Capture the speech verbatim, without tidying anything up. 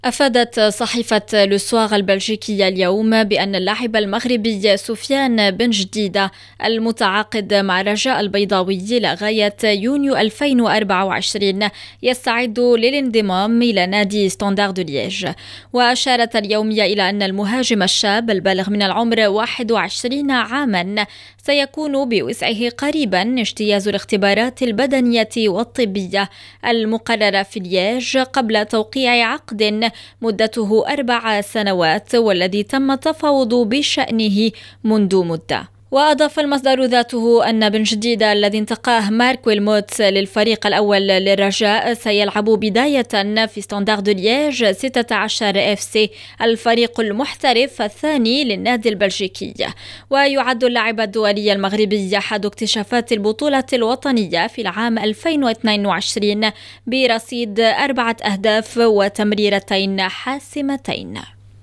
أفادت صحيفة لوسواغ البلجيكية اليوم بأن اللاعب المغربي سفيان بن جديدة المتعاقد مع رجاء البيضاوي لغاية يونيو ألفين وأربعة وعشرين يستعد للانضمام إلى نادي ستاندار دو لييج. وأشارت اليومية إلى أن المهاجم الشاب البالغ من العمر واحد وعشرين عاما سيكون بوسعه قريبا اجتياز الاختبارات البدنية والطبية المقررة في لييج قبل توقيع عقد مدته أربع سنوات والذي تم التفاوض بشأنه منذ مدة. وأضاف المصدر ذاته أن بن جديدة الذي انتقاه مارك ويلموت للفريق الأول للرجاء سيلعب بداية في ستاندار دو لييج ستة عشر اف سي الفريق المحترف الثاني للنادي البلجيكي. ويعد اللاعب الدولي المغربي أحد اكتشافات البطولة الوطنية في العام ألفين واثنين وعشرين برصيد أربعة أهداف وتمريرتين حاسمتين.